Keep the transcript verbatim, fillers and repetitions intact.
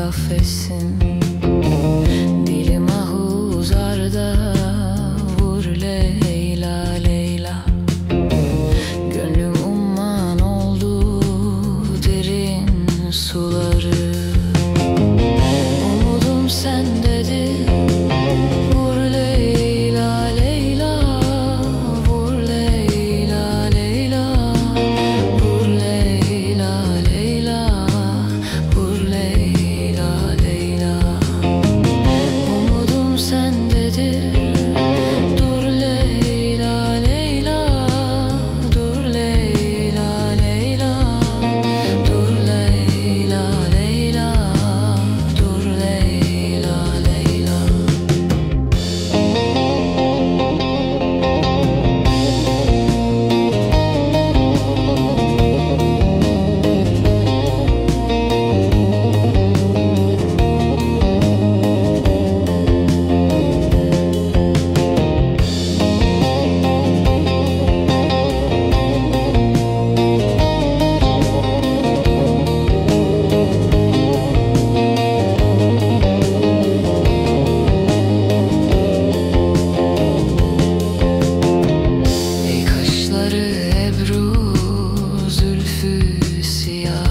affetsin. Dilim ahuzarda vur Leyla Leyla. Gönlüm umman oldu derin suları. Umudum sendedir, vur Leyla Leyla. Vur Leyla Leyla. Vur Leyla Leyla. Vur Leyla Leyla. Umudum sendedir, dur Leyla Leyla. Dur Leyla Leyla. Dur Leyla Leyla. Dur Leyla Leyla. Ey kaşları Ebru, zülfü siyah.